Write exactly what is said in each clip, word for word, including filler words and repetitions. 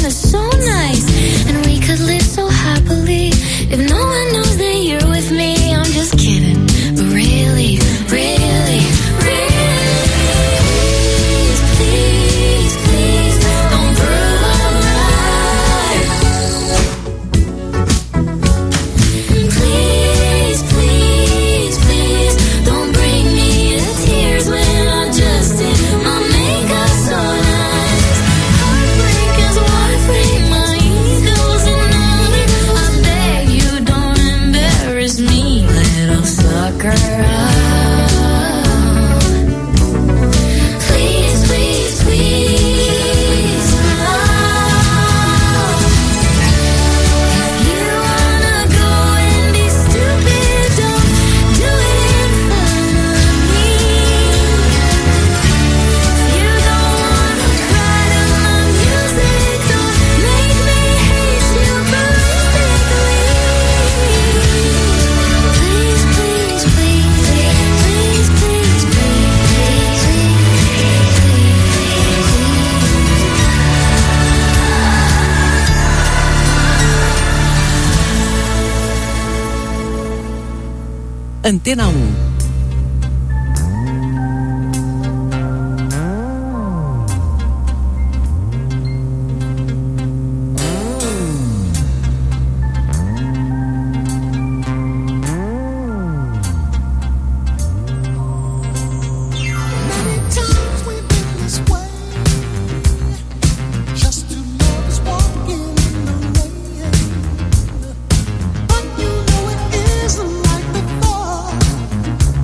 feeling so nice, and we could live so happily if no one knows that you're with me. I'm just kidding, but really, really, really, please, please, don't prove I'm right. Please, please, please, don't bring me to tears when I just did my makeup so nice. Heartbreak is one thing, my ego's another. I beg you, don't embarrass me, little sucker. Please, please, please. If you wanna go and be stupid, don't do it in front of me. If you don't wanna cry to my music, don't make me hate you perfectly. Please, please, please, please, please, please, Antena um. Times we've been this way, just two lovers walking in the rain. But you know it isn't like before.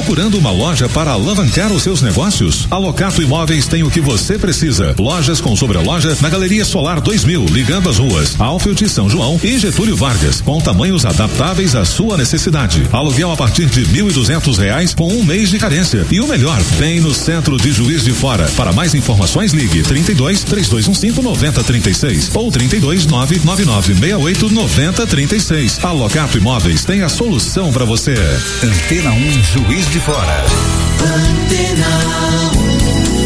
Procurando uma loja para alavancar os seus negócios? A Locato Imóveis tem o que você precisa. Lojas com sobreloja na Galeria Solar dois mil, ligando as ruas Alfield, São João e Getúlio Vargas, com tamanhos adaptáveis à sua necessidade. Aluguel a partir de mil e duzentos reais com um mês de carência. E o melhor, tem no centro de Juiz de Fora. Para mais informações, ligue trinta e dois, três dois um cinco, nove zero três seis ou trinta e dois, nove nove nove seis oito, nove zero três seis. A Locato Imóveis tem a solução para você. Antena um Juiz de Fora. Antena um.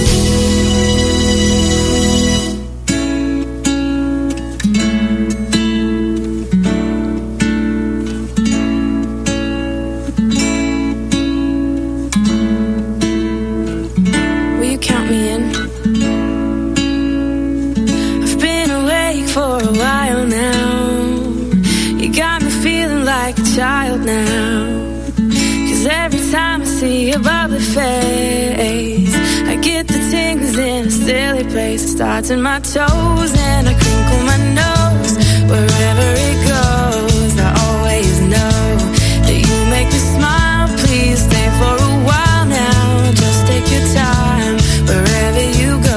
Child now, 'cause every time I see your bubbly face, I get the tingles in a silly place. It starts in my toes and I crinkle my nose. Wherever it goes, I always know that you make me smile. Please stay for a while now. Just take your time wherever you go.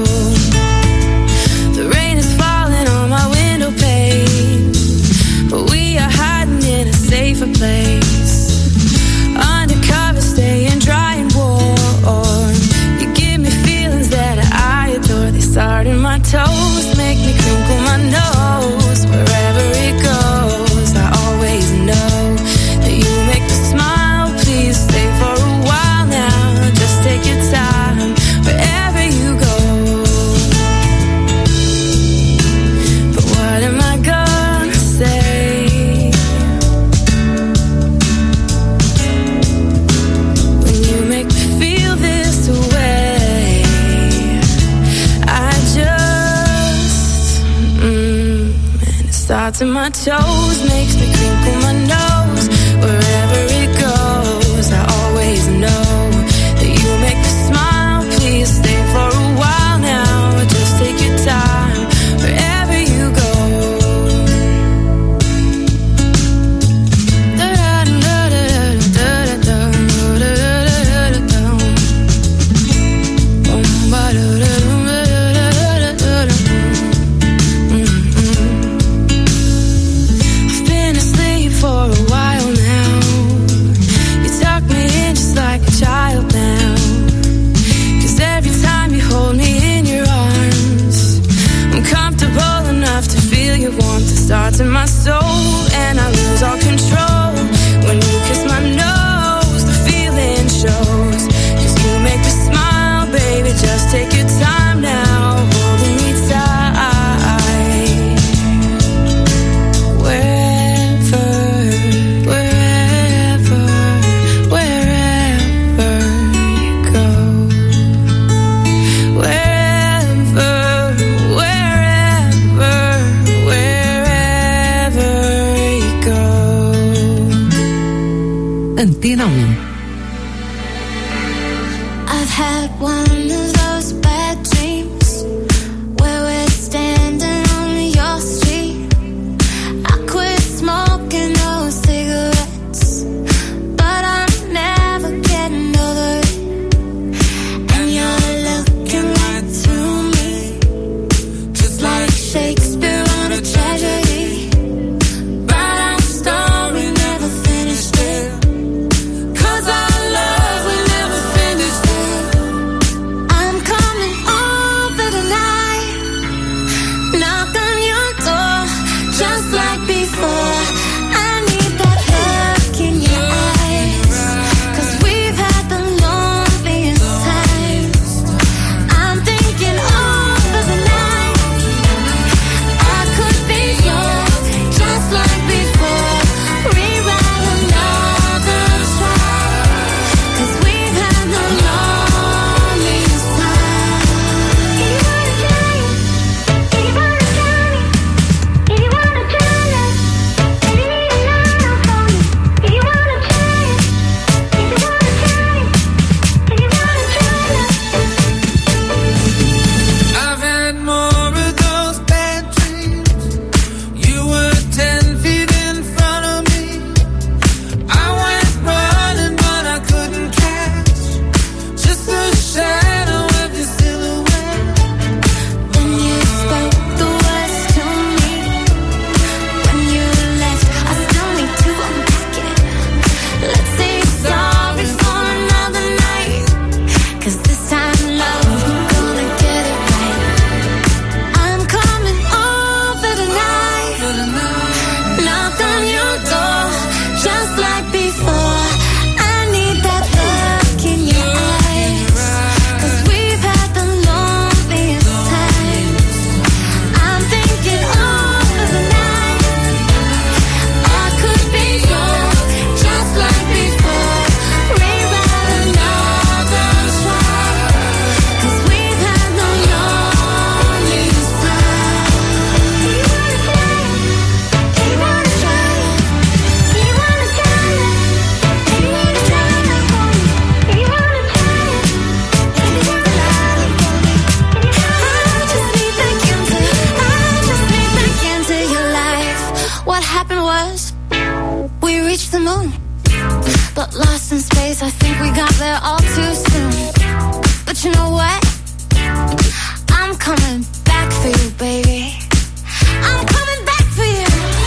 The rain is falling on my window pane, but we are hiding in a safer place. Undercover, staying dry and warm. You give me feelings that I adore. They start in my toes, make me crinkle my nose. Wherever it goes, I always know that you make me smile. Please stay for a while now. Just take your time wherever you go. But what am I gonna say when you make me feel this way? I just mm, and it starts in my toes, makes me crinkle my nose. Wherever it goes, I always know that you make me smile. Please stay for a while now. Just take your time wherever you go. I've been asleep for a while now. You tuck me in just like a child now. 'Cause every time you hold me in your arms, I'm comfortable enough to feel your warmth. It starts in my soul and I lose all control. When you kiss my nose, the feeling shows. 'Cause you make me smile, baby, just take your time now, holding me tight. Wherever, wherever, wherever you go. Wherever, wherever, wherever you go. Antena um. I've had one of those bad dreams where we're standing on your street. I quit smoking those cigarettes, but I'm never getting over it. And you're looking right through me, just like Shakespeare on a tragedy. Write our story, never finished it. 'Cause our love, we never finished it. I'm coming lost in space. I think we got there all too soon. But you know what? I'm coming back for you, baby. I'm coming back for you.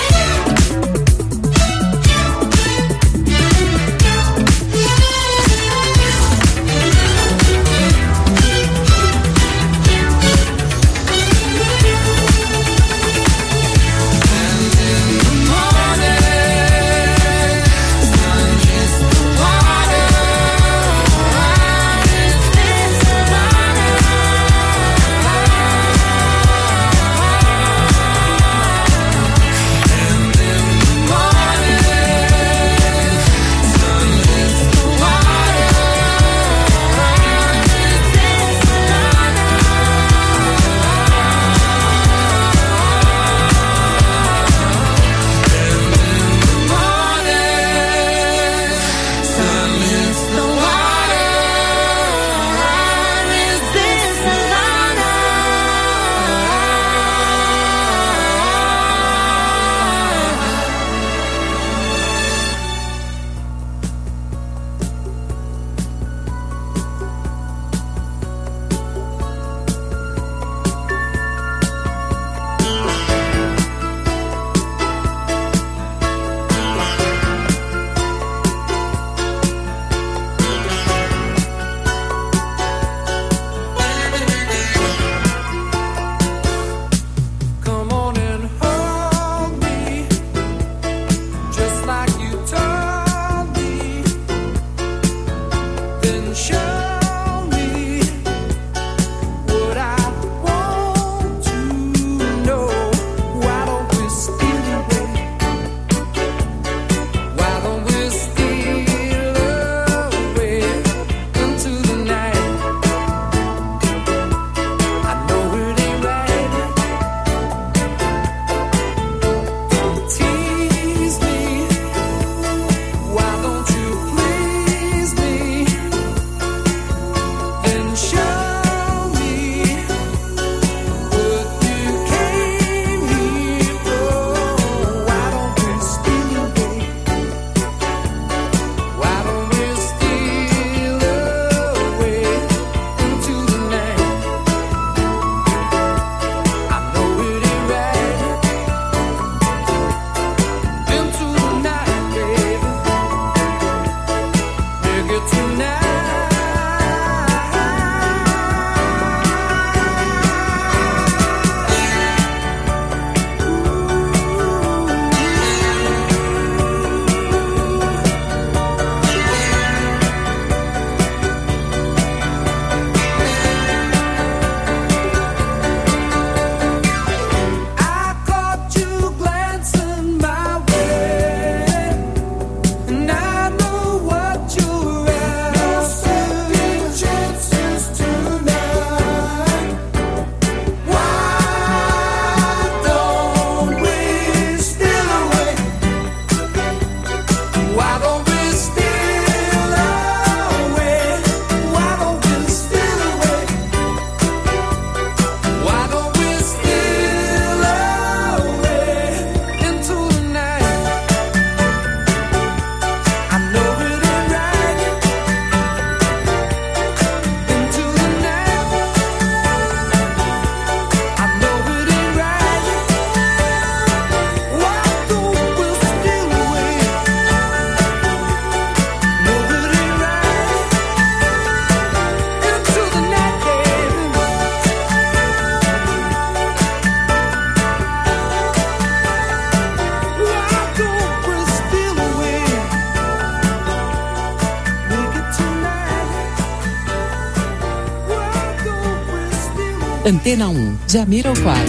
Antena um, Jamiroquai.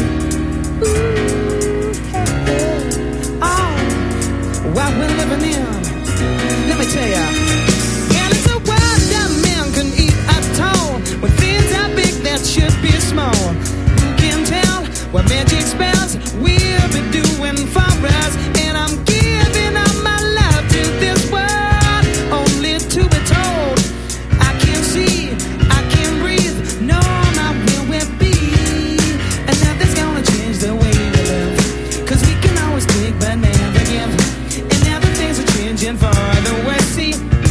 What we're living in, let me tell ya. And it's a world that man can eat at all. When things are big, that should be small. Who can tell what magic spells we'll be doing for us? And I'm giving up my love to this world, only to be told I can't see, I can't breathe, no, not where we'll be. And nothing's gonna change the way we live, 'cause we can always take but never give. And now the things are changing for the worse. See,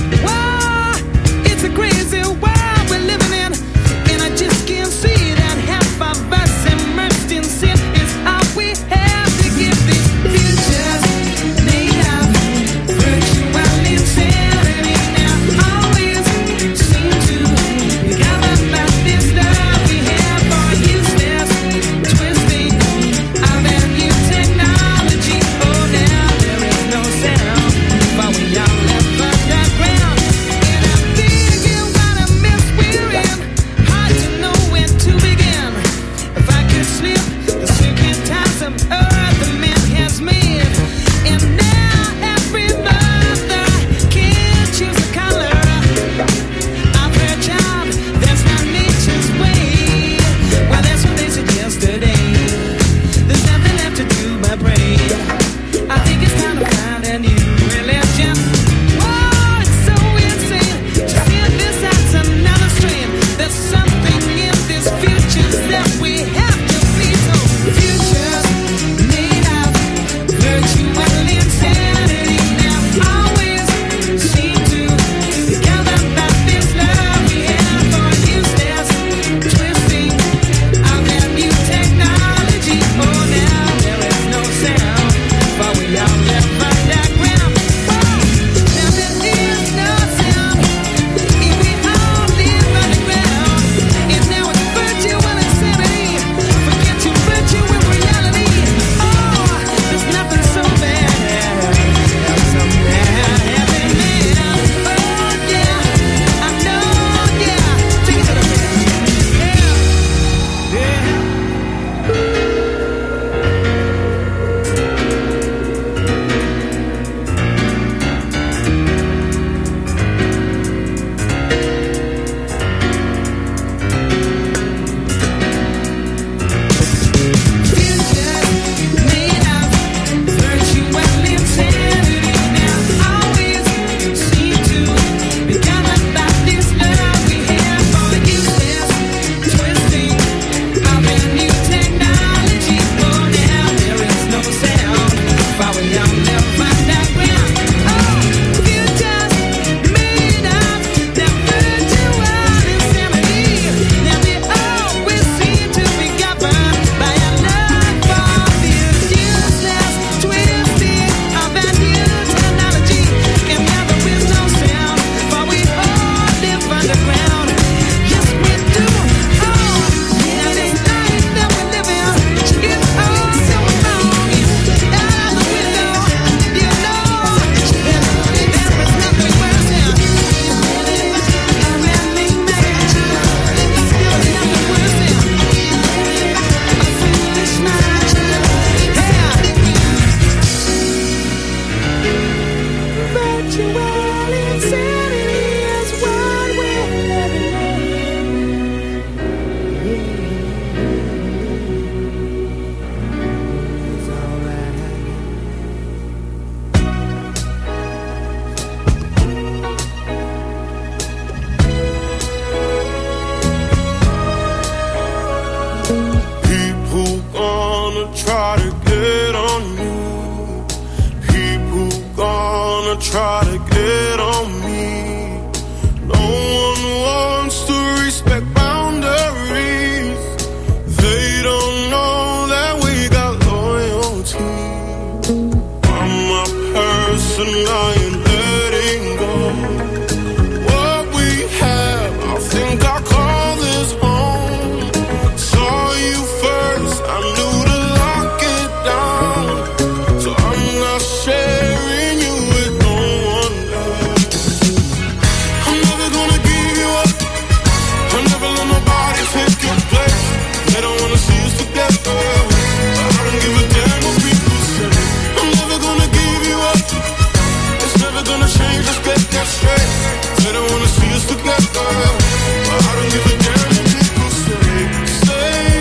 They don't wanna see us together, but I don't give a damn what people say. Say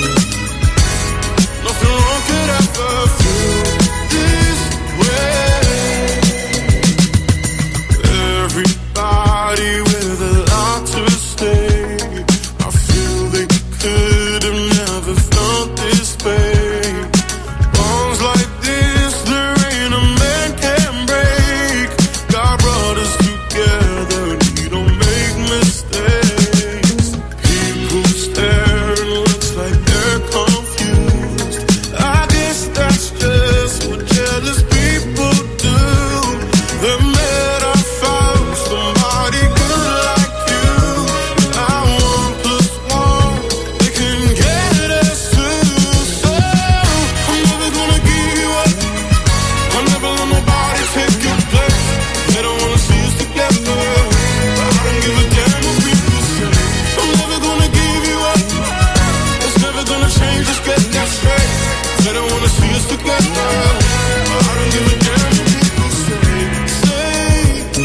nothing wrong could ever feel this way. Everybody with a lot to say, I feel they could have never felt this way. Bonds like this, there ain't a man can break. God brought us together, we don't make mistakes. People stare and looks like they're confused. I guess that's just what jealous people do. They met, I found somebody good like you. I one plus one, they can get us two. So I'm never gonna give you up. I'm never let nobody take your place. They don't wanna see us together, but I don't give a damn what people say. I'm never gonna give you up. It's never gonna change, just get that straight. They don't wanna see us together, but I don't give a damn what people say. Say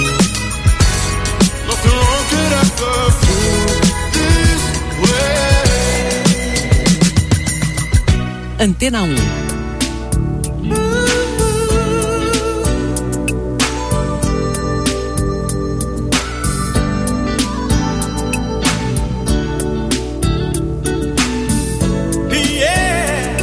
nothing wrong could ever feel this way. Antena um. Yeah.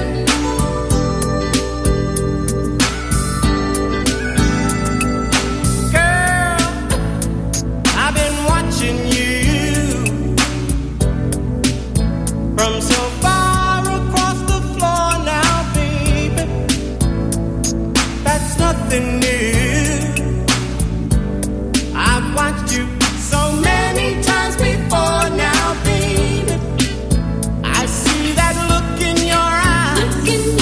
Girl, I've been watching you from so far across the floor now, baby. That's nothing new. I've watched you so many times before now, baby. I see that look in your eyes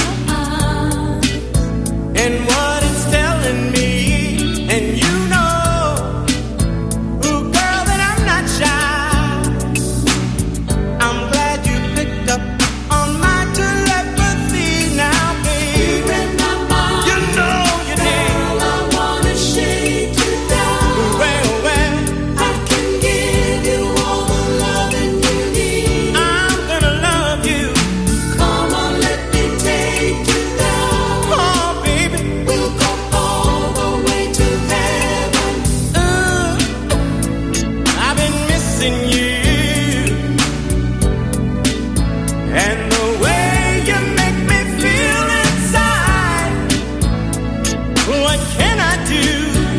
and what it's telling me. And you know, ooh, girl, that I'm not shy. I'm glad you picked up on my telepathy now, baby. You know you did. I wanna shake you down. Well, well, I can give you all the loving you need. I'm gonna love you. Come on, let me take you down. Oh, baby. We'll go all the way to heaven. Ooh, I've been missing you, and the way you make me feel inside. What can I do?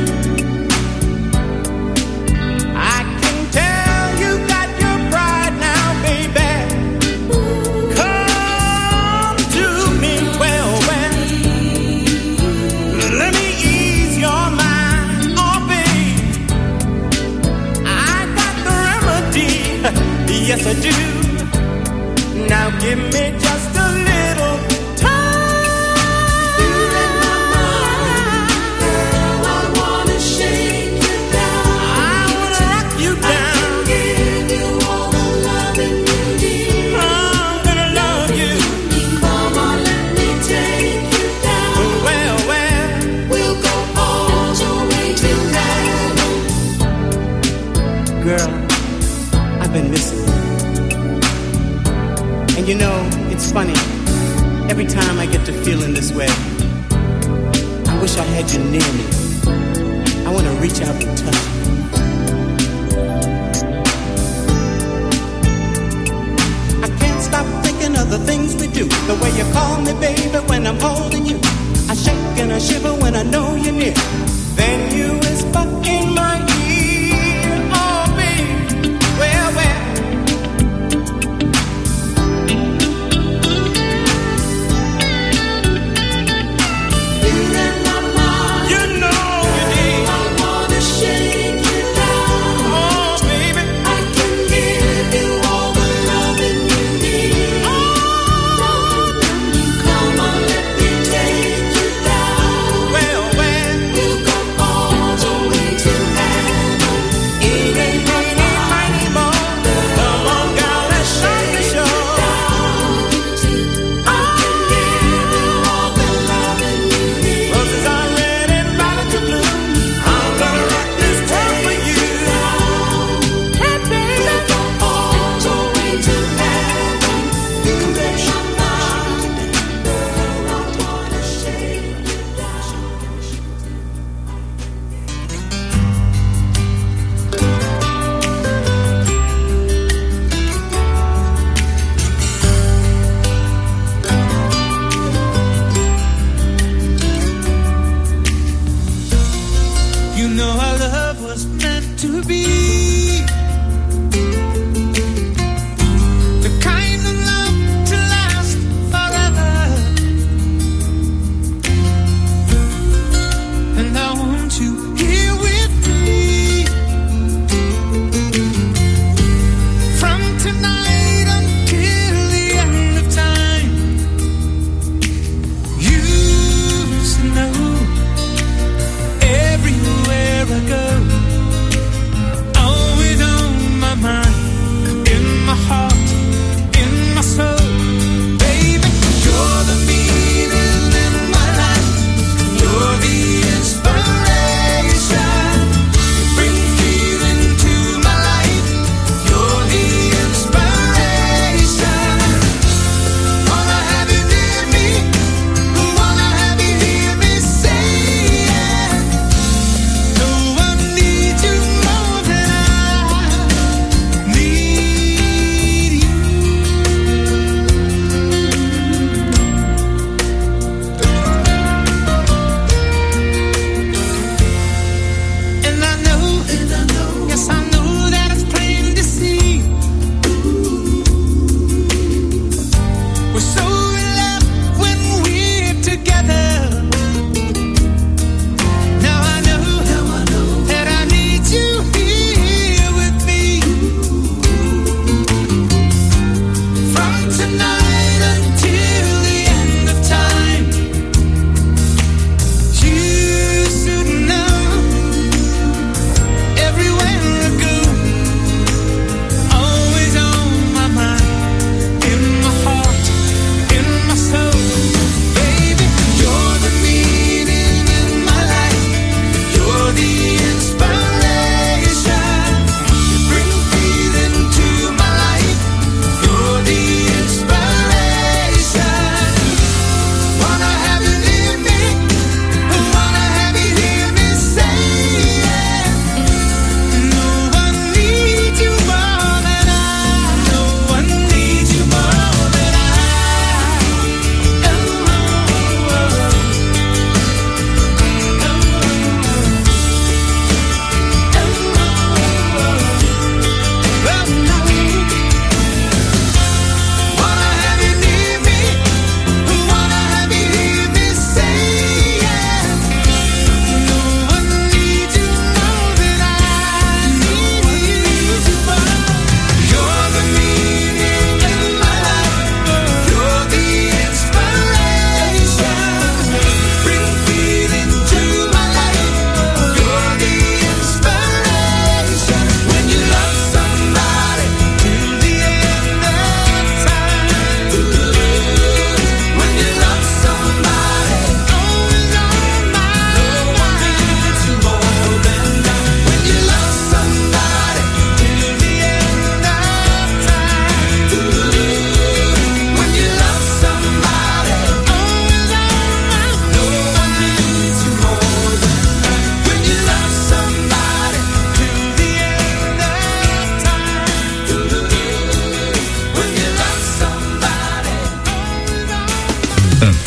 I can tell you got your pride now, baby. Come to me, well, well. Let me ease your mind, oh babe. I got the remedy, yes I do. Now give me just a little time. Girl, I wanna shake you down. I wanna rock you down. Give you all the loving you need. I'm gonna love you. Come on, let me take you down. Well, well, We'll go all the way to heaven. girl, I've been missing you. And you know, it's funny. Every time I get to feeling this way, I wish I had you near me. I want to reach out and touch you. I can't stop thinking of the things we do. The way you call me, baby, when I'm holding you. I shake and I shiver when I know you're near. Then you whisper in my ear, oh, baby, well, well. You're in my mind. You know you did. I wanna shake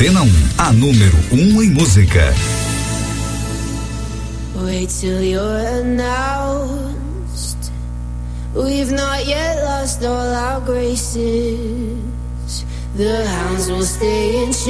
Antena um, a número um em música. Wait till you're announced. We've not yet lost all our graces. The hounds will stay in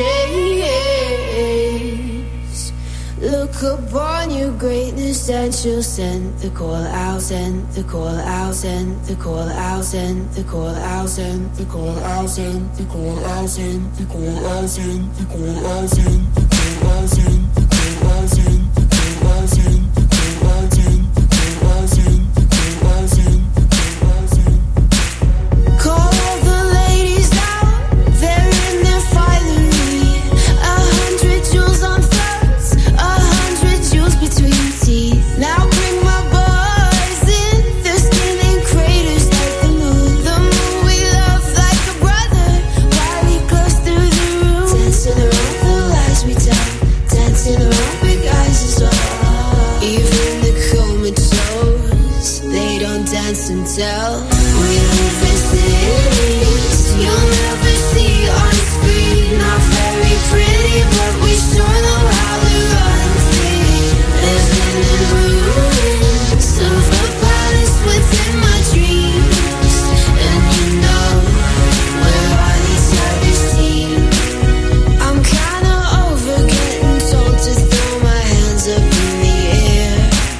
chase. Look upon your greatness and she'll send the call out, send the call out, send the call out, send the call out, send the call out, send the call out, send the call out, send the call out, send the call out, send the call out, send the call out, send the call out, send the call out, send the call out, send the call out, send. Call the ladies out, they're in their finery. A hundred jewels on throats, a hundred jewels between teeth. Now bring my boys in, they're skinning craters like the moon. The moon we love like a brother, while he glows through the room. Dancing around the lies we tell, dancing around big eyes as well. Even the comatose, they don't dance and tell. We live in cities you'll never see on screen. Not very pretty, but we sure know how to run free. Living in ruins of a palace within my dreams. And you know, where are these others seen? I'm kinda over getting told to throw my hands up in the air.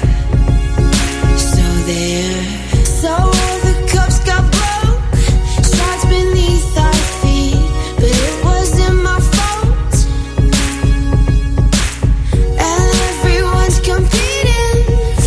So there, so all the cups got broke, shards beneath our feet, but it wasn't my fault. And everyone's competing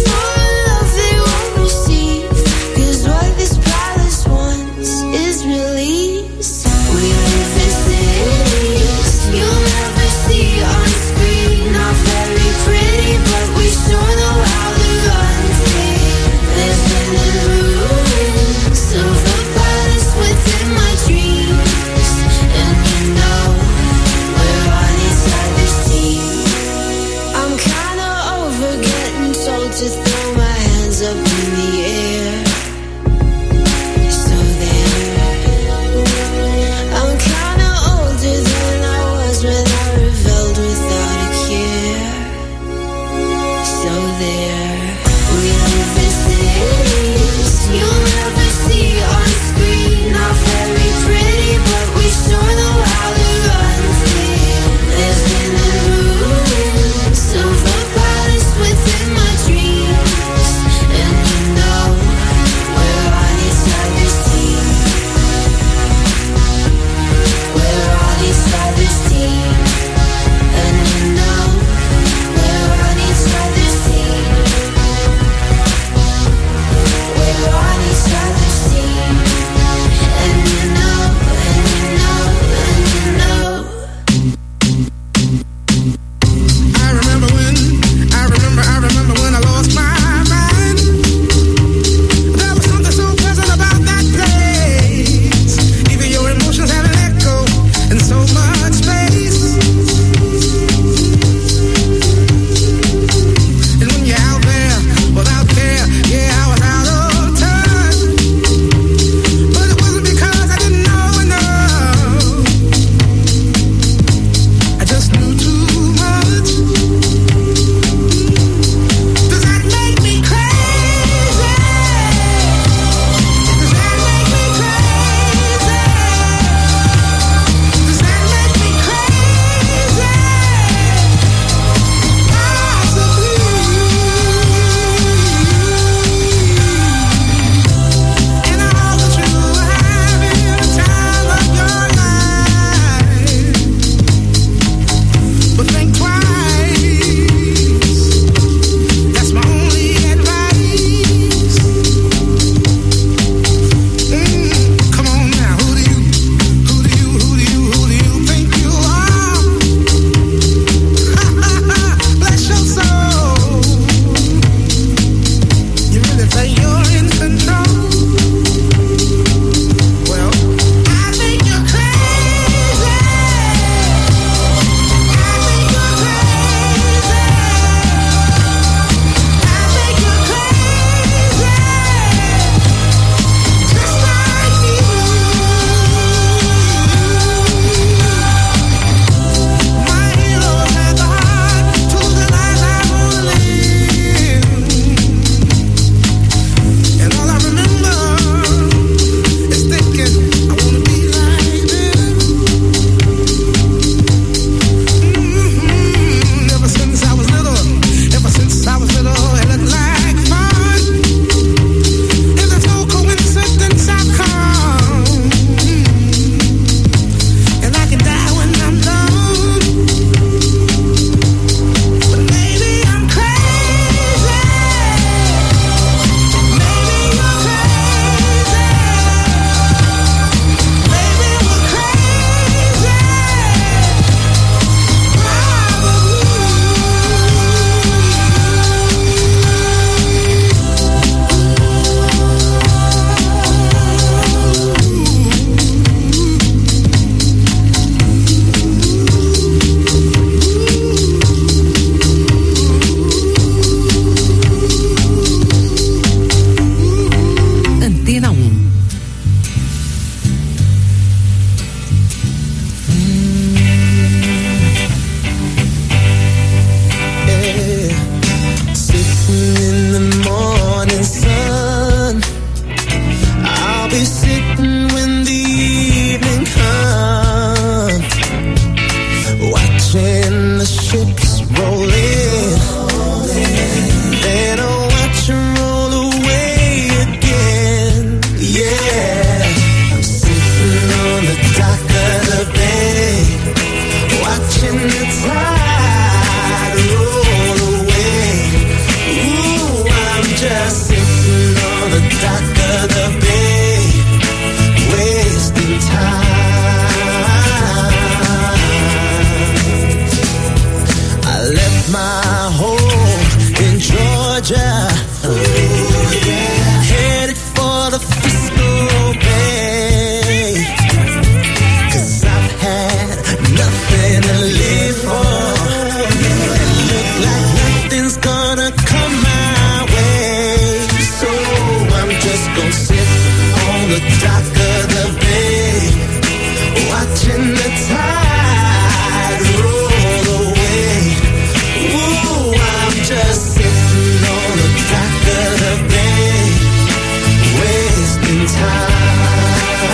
just gonna sit on the dock of the bay, watching the tide roll away. Ooh, I'm just sitting on the dock of the bay, wasting time.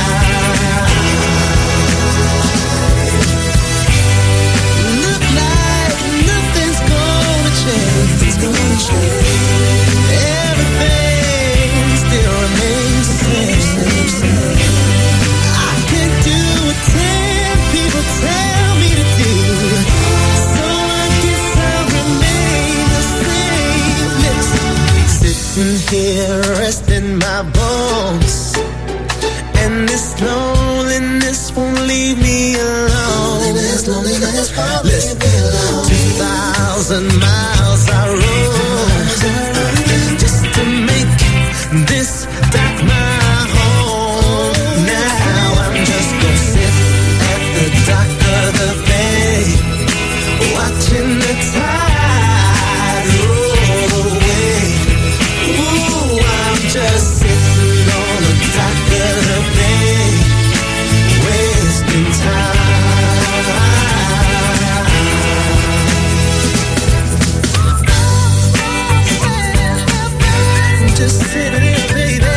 Look like nothing's gonna change. It's gonna change. Everything still remains the same. I can do what ten people tell me to do, so I guess I'll remain the same. Listen, sitting here resting my bones, and this loneliness won't leave me alone. Listen, two thousand miles I rode just to make this dock my home. Now I'm just gonna sit at the dock of the bay, watching the tide roll away. Ooh, I'm just sitting on the dock of the bay, wasting time. Just sitting here, baby.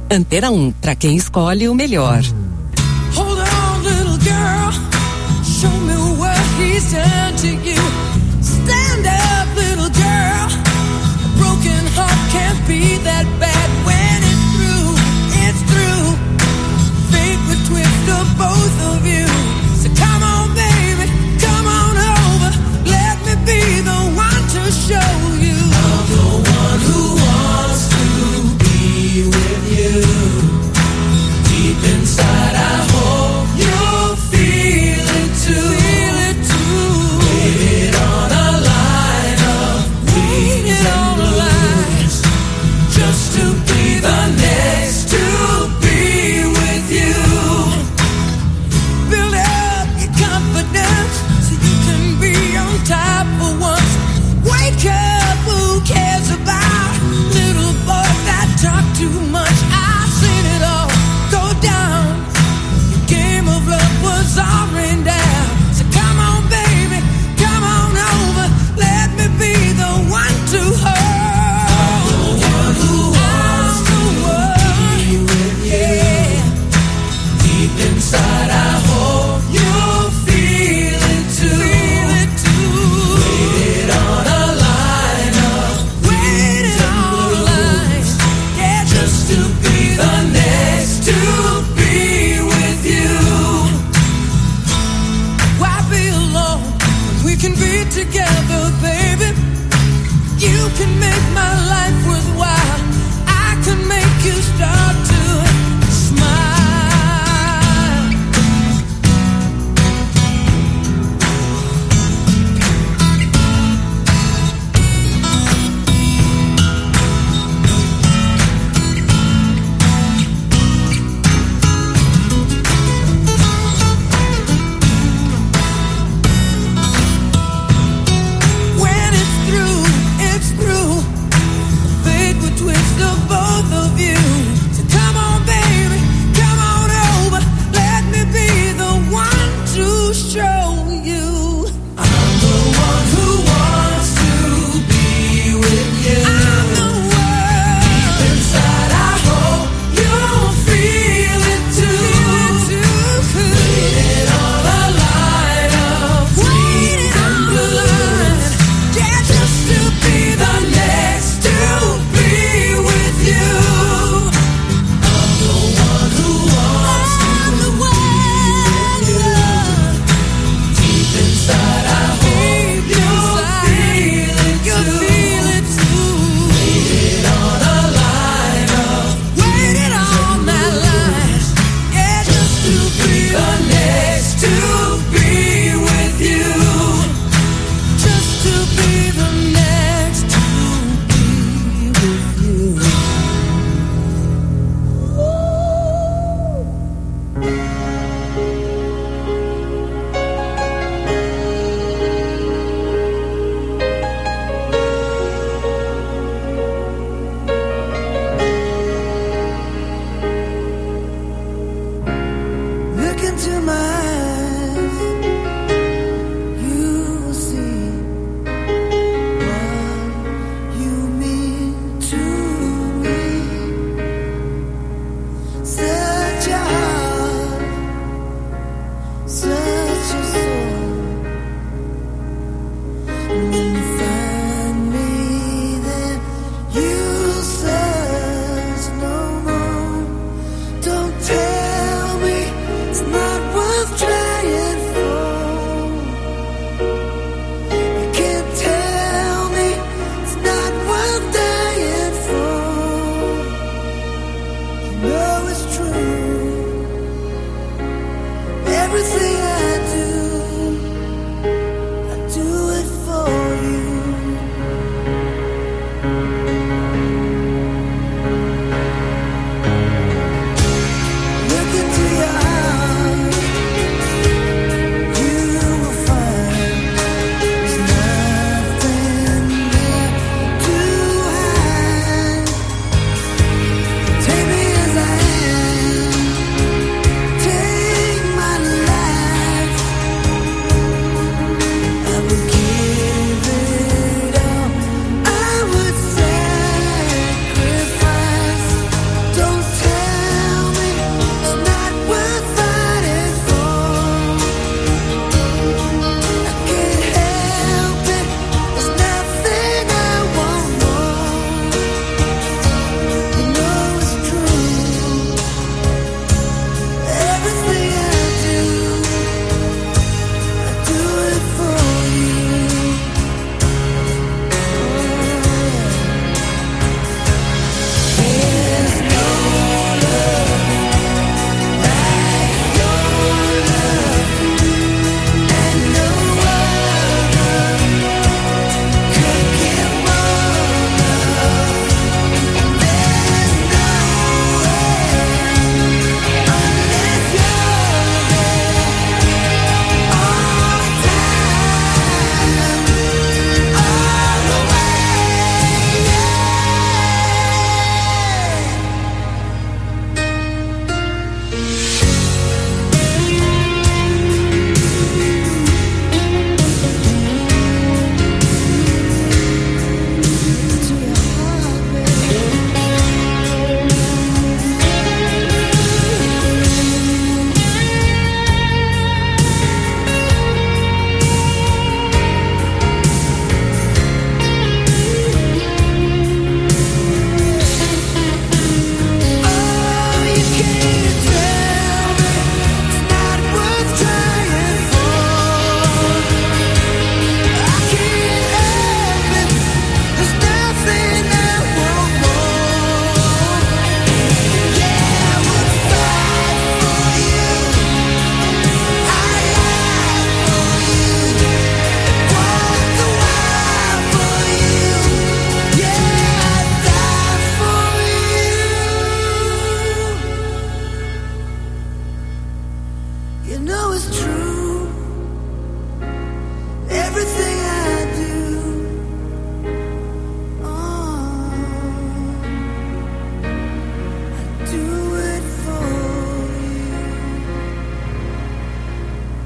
Antena um, pra quem escolhe o melhor. Hold on, little girl. Show me what he's done to you. Stand up, little girl. A broken heart can't be that bad when it's through. It's through. Fate would twist the both of you. So come on, baby, come on over. Let me be the one to show you. I'm the one who wants to be with you. Deep inside, I hope you'll feel it too. Feel it too. Waited on a line of waited on a line just to be the next to be with you. Build up your confidence so you can be on top for once. Wake up, who cares about little boys that talk too much? I've seen it all go down. Your game of love was all rained down. So come on, baby, come on over. Let me be the one to hold. I'm the one who wants to be with you. Deep inside, I hope you'll feel it too. Feel it too. Waited on a line of waited on a line, yeah, just to be the next to be with you. Why be alone when we can be together, baby? You can make my life worthwhile. I can make you start to smile. When it's through, it's through. Fate would twist the both of you. So come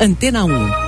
Antena um.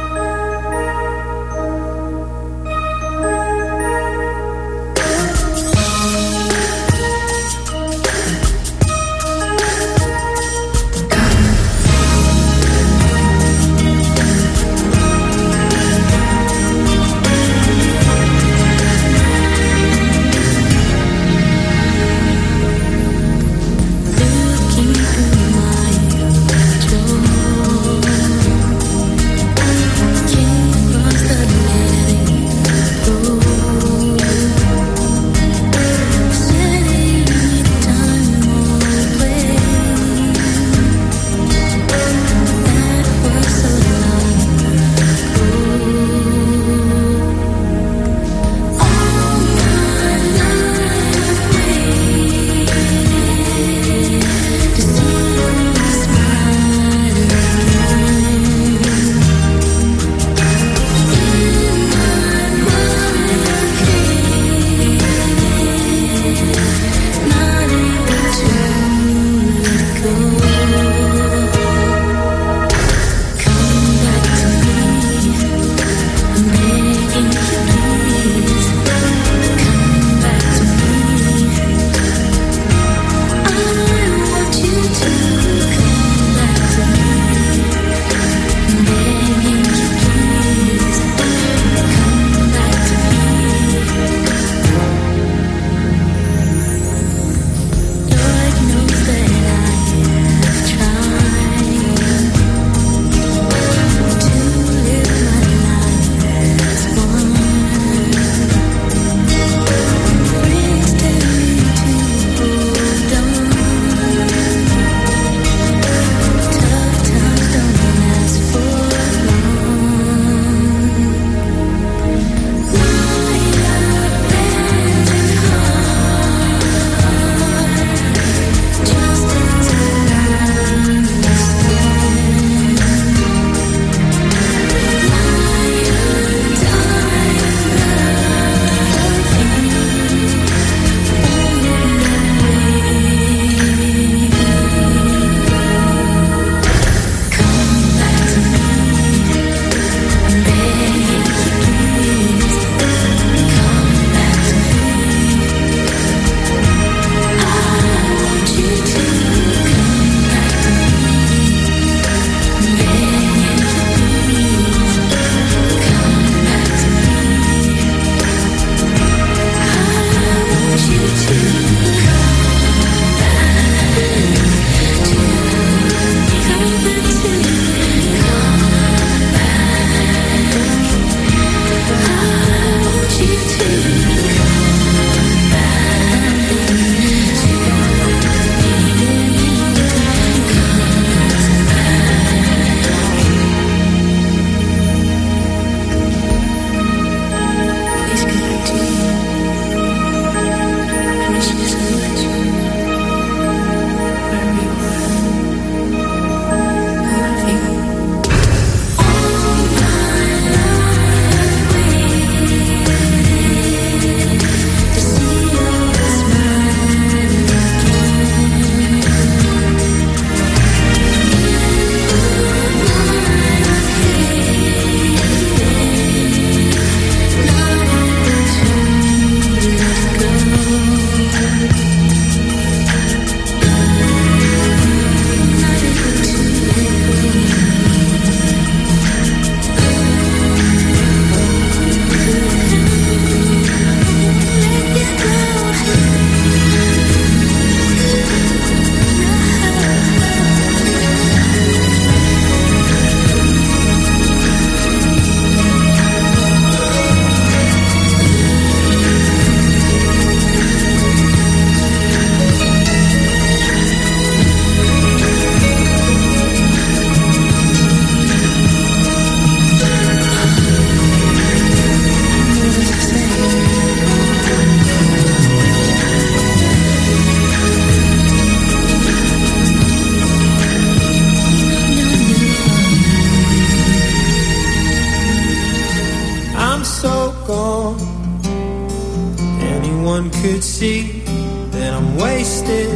anyone could see that I'm wasted.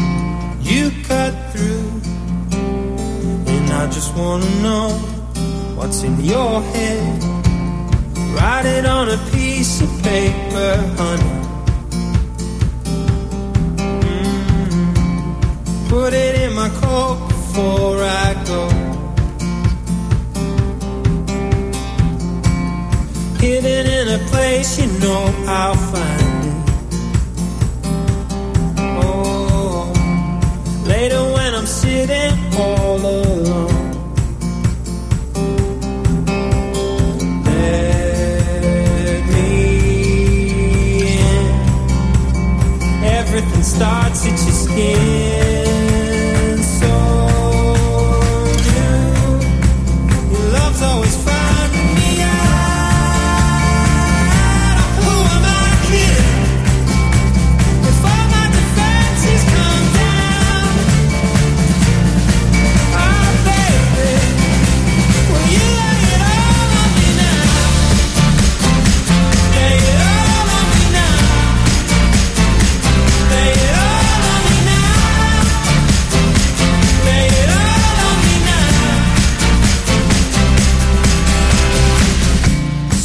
You cut through, and I just wanna know what's in your head. Write it on a piece of paper, honey. Mm. Put it in my coat before I go. Hidden in a place you know I'll find.